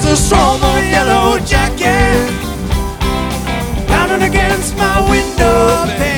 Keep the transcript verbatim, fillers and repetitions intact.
a storm of yellow jacket pounding against my window pane.